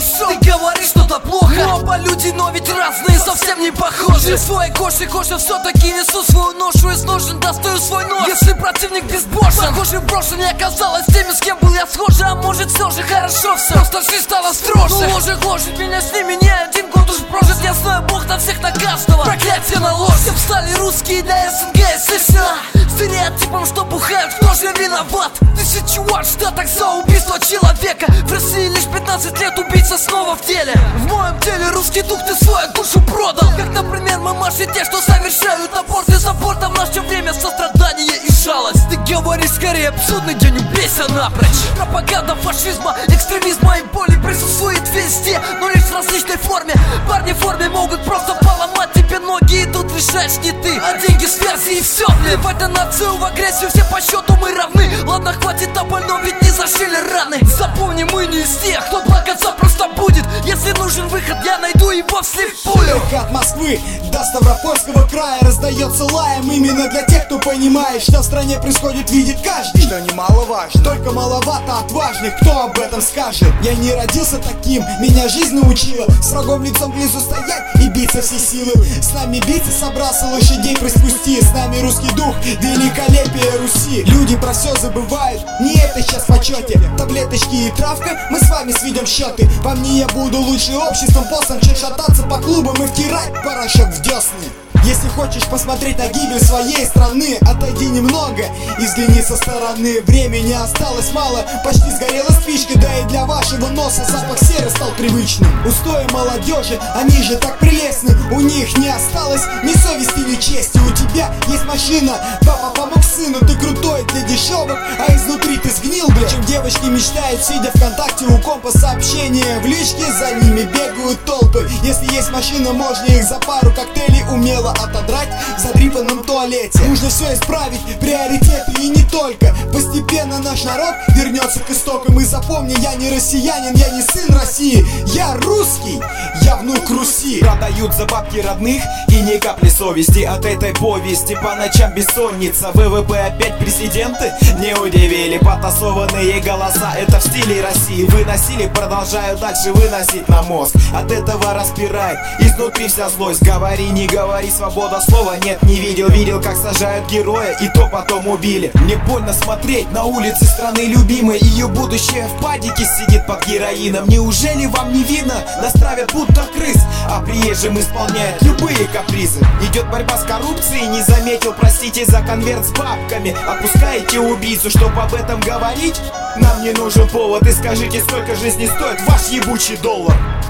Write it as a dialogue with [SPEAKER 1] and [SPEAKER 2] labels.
[SPEAKER 1] хорошо, ты говоришь что-то плохо. Мы оба люди, но ведь разные, совсем не похожи. В своей коже все-таки несу свою ношу. Из ножен достаю свой нож, если противник безбожен. Похоже, брошен не оказалось теми, с кем был я схожий. А может все же хорошо все, просто жизнь стала строже. Но ложит меня с ними, не один год уж прожит. Я знаю, Бог на всех, на каждого проклятие наложит. Все встали русские для СНГ и США. Стереотипом, что бухают, кто же виноват? Тысячу ватт в Штатах за убийство человека. В России лишь 15 лет, убийца снова в деле. В моем теле русский дух, ты свою душу продал. Как, например, мамаши те, что совершают аборты. За бортом в наше время сострадание и жалость. Ты говоришь скорее абсурдный день, убейся напрочь. Пропаганда фашизма, экстремизма и боли присутствует везде, но лишь в различной форме. Парни в форме могут просто поломать тебе ноги, и тут решаешь не ты, а деньги, связи и все. Плевать на нацию, в агрессию, все по счету мы равны. Ладно, хватит о больном, ведь не зашили раны. Запомни, мы не из тех, кто плакаться просто будет. Если нужен выход, я найду его вслепую.
[SPEAKER 2] От Москвы до Ставропольского края раздается лаем именно для тех, кто понимает, что в стране происходит, видит каждый. Что немаловажно, только маловато отважных, кто об этом скажет. Я не родился таким, меня жизнь научила с врагом лицом к лицу стоять и биться все силы. С нами биться собрался, лошадей приспусти. С нами русский дух, великолепие Руси. Люди про все забывают, не это сейчас в почете. Таблеточки и травка, мы с вами сведем счеты. По мне я буду лучше обществом, постом, чем шататься по клубам и втирать порошок в десны. Если хочешь посмотреть на гибель своей страны, отойди немного и взгляни со стороны. Времени осталось мало, почти сгорела спичка. Да и для вашего носа запах серы стал привычным. Устои молодежи, они же так прелестны. У них не осталось ни совести, ни чести. У тебя есть машина, папа помог сыну. Ты крутой для дешевок, а изнутри ты сгнил, бля. Чем девочки мечтают, сидя ВКонтакте у компа, сообщения в личке, за ними бегают толпы. Если есть машина, можно их за пару коктейлей умело отодрать в задрипанном туалете. Нужно все исправить, приоритеты и не только. Постепенно наш народ вернется к истокам. И запомни, я не россиянин, я не сын России. Я русский, я внук Руси.
[SPEAKER 3] Продают за бабки родных и ни капли совести от этой повести. По ночам бессонница, ВВП опять президенты не удивили. Потасованные голоса, это в стиле России. Выносили, продолжаю дальше выносить на мозг. От этого распирает изнутри вся злость. Говори, не говори, свобода слова нет, не видел. Видел, как сажают героя, и то потом убили. Мне больно смотреть на улице страны любимой. Ее будущее в падике сидит под героином. Неужели вам не видно? Нас травят будто крыс, а приезжим исполняют любые капризы. Идет борьба с коррупцией, не заметил, простите за конверт с бабками. Отпускаете убийцу, чтоб об этом говорить? Нам не нужен повод, и скажите, сколько жизни стоит ваш ебучий доллар.